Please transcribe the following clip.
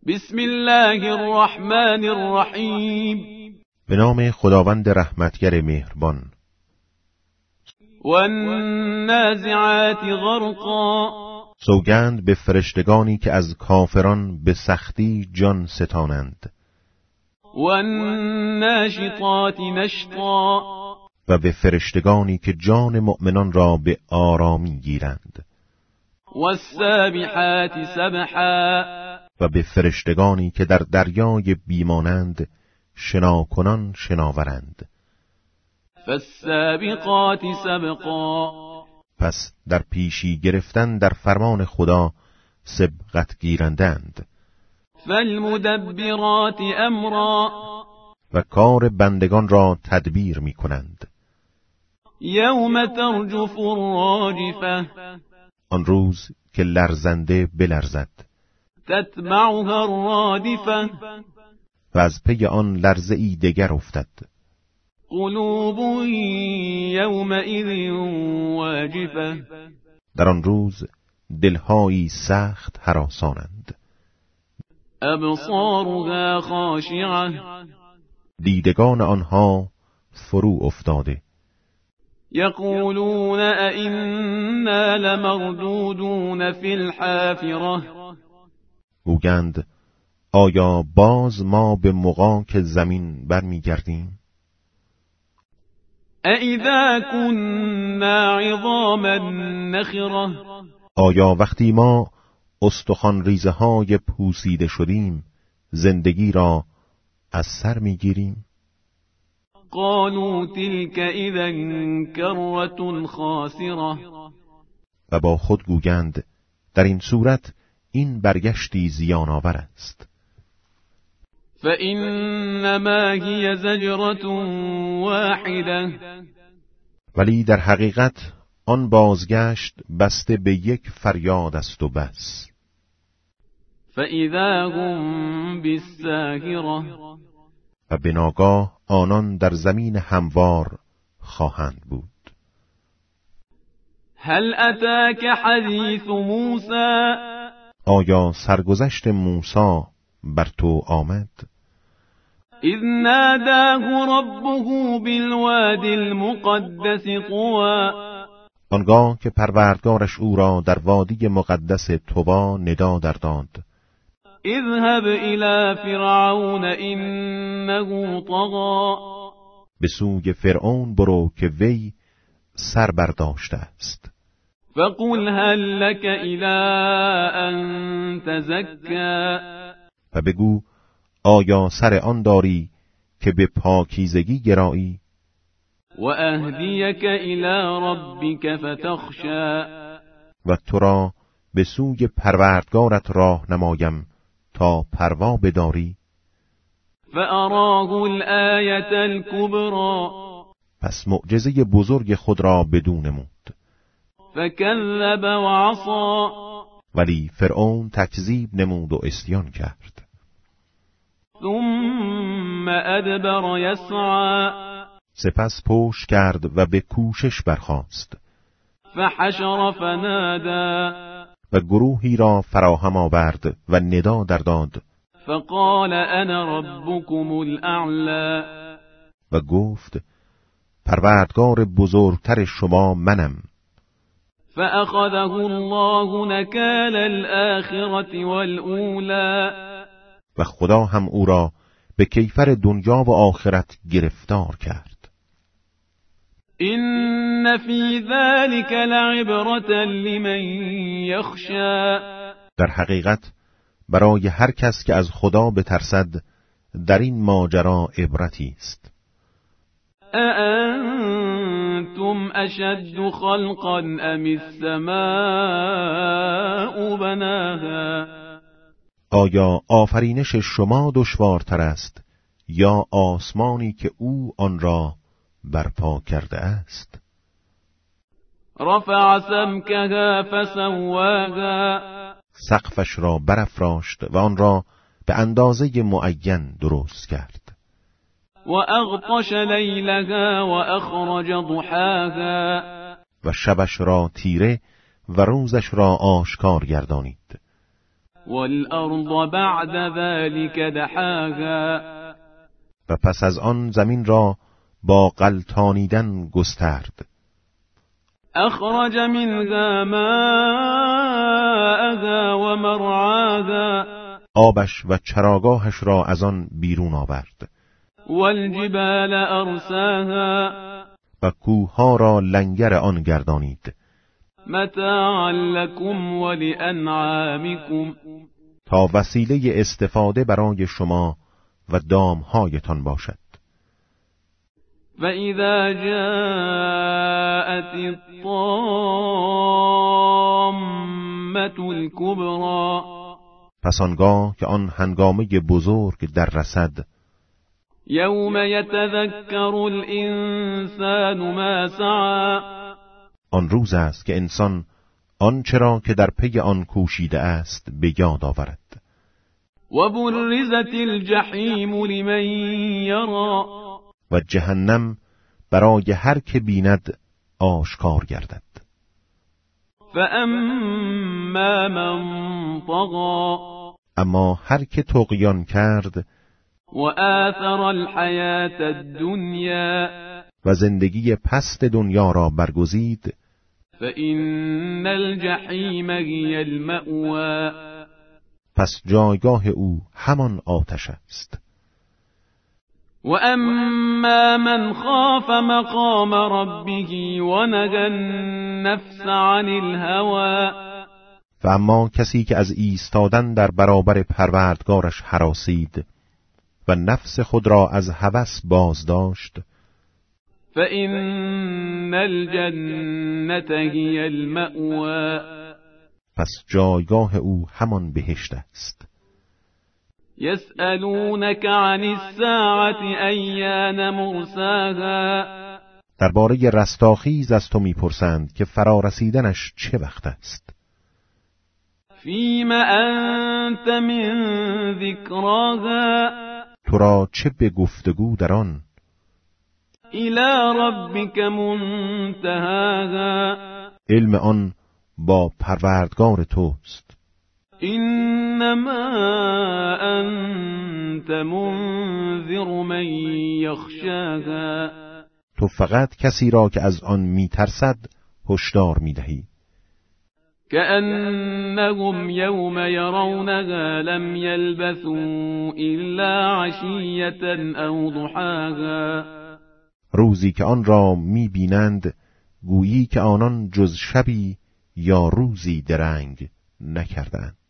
بسم الله الرحمن الرحیم. به نام خداوند رحمتگر مهربان. والنازعات غرقا. سوگند به فرشتگانی که از کافران به سختی جان ستانند. والناشطات نشطا. و به فرشتگانی که جان مؤمنان را به آرامی گیرند. والسابحات سبحا. و به فرشتگانی که در دریای بیمانند شناکنان شناورند. فالسابقات سبقا. پس در پیشی گرفتن در فرمان خدا سبقت گیرندند. فالمدبرات امرا. و کار بندگان را تدبیر می کنند. یوم ترجف الراجفه. آن روز که لرزنده بلرزد. تتبعها الرادفه. و از پی آن لرزه ای دگر افتد. قلوب یومئذ واجفه. در آن روز دلهایی سخت هراسانند. ابصارها خاشعه. دیدگان آنها فرو افتاده. یقولون ائنا لمردودون فی الحافره. گویند آیا باز ما به مغاک زمین برمیگردیم؟ أَإِذَا كُنَّا عِظَامًا نَخِرَةً. آیا وقتی ما استخوان ریزه های پوسیده شدیم زندگی را از سر میگیریم؟ قالوا تلك إذا كرة خاسرة. و با خود گویند در این صورت این برگشتی زیان آور است. فإنما هي زجرة واحدة. ولی در حقیقت آن بازگشت بسته به یک فریاد است و بس. فإذا هم بالساهرة. و به ناگاه آنان در زمین هموار خواهند بود. هل أتاك حدیث موسی. آیا سرگذشت موسی بر تو آمد؟ اذ ناداه ربه بالوادی المقدس طوى. آنگاه که پروردگارش او را در وادی مقدس طوا ندا در داد. اذهب الى فرعون انه طغى. به سوی فرعون برو که وی سر برداشته است. فقل هل لك الى ان تزكى. و بگو آیا سر آن داری که به پاکیزگی گرایی؟ و اهدیک الى ربک فتخشى. و تو را به سوی پروردگارت راه نمایم تا پروا بداری؟ فاراه الآیة الکبری. پس معجزه بزرگ خود را بدو نمود. فکذب وعصی. ولی فرعون تکذیب نمود و عصیان کرد. ثم ادبر یسعی. سپس پشت کرد و به کوشش برخاست. فحشر فنادى. و گروهی را فراهم آورد و ندا در داد. فقال انا ربكم الاعلى. و گفت پروردگار بزرگتر شما منم. فأخذه الله نكال الآخرة والأولى. و خدا هم او را به کیفر دنیا و آخرت گرفتار کرد. إن في ذلك لعبرة لمن يخشى. در حقیقت برای هر کس که از خدا بترسد در این ماجرا عبرتی است. أأنتم أشد خلقا أم السماء بناها. آیا آفرینش شما دشوارتر است یا آسمانی که او آن را برپا کرده است؟ رفع سمكها فسواها. سقفش را برافراشت و آن را به اندازه معین درست کرد. و اغطش لیلها و اخرج ضحاها. و شبش را تیره و روزش را آشکار گردانید. والأرض بعد ذلك دحاها و پس از آن زمین را با غلتانیدن گسترد. أخرج منها ماءها ومرعاها آبش و چراگاهش را از آن بیرون آورد. والجبال أرساها و کوهها را لنگر آن گردانید. متاعا لكم ولأنعامكم تا وسیله استفاده برای شما و دامهایتان باشد. فإذا جاءت الطامة الكبرى پس آنگاه که آن هنگامه بزرگ در رسد، يوم يتذكر الإنسان ما سعى آن روز است که انسان آنچه را که در پی آن کوشیده است به یاد آورد. وبرزت الجحیم لمن یرى و جهنم برای هر که بیند آشکار گردد. فاما من طغى اما هر که طغیان کرد وآثر الحیاة الدنیا و زندگی پست دنیا را برگزید، فإن الجحیم هی المأوى پس جایگاه او همان آتش است. وأما من خاف مقام ربه ونهى النفس عن الهوى و اما کسی که از ایستادن در برابر پروردگارش هراسید و نفس خود را از هوس باز داشت، فإن الجنة هی المأوى پس جایگاه او همان بهشت است. یسألونک عن الساعة ایان مرساها درباره رستاخیز از تو میپرسند که فرارسیدنش چه وقت است. فیم انت من ذکراها تو را چه به گفتگو در آن؟ الی ربک منتهاها علم آن با پروردگار توست. انما انت منذر من یخشاها تو فقط کسی را که از آن میترسد هشدار میدهی. كأنهم يوم يرونها لم يلبثوا إلا عشية أو ضحاها روزی که آن را میبینند گویی که آنان جز شبی یا روزی درنگ نکردند.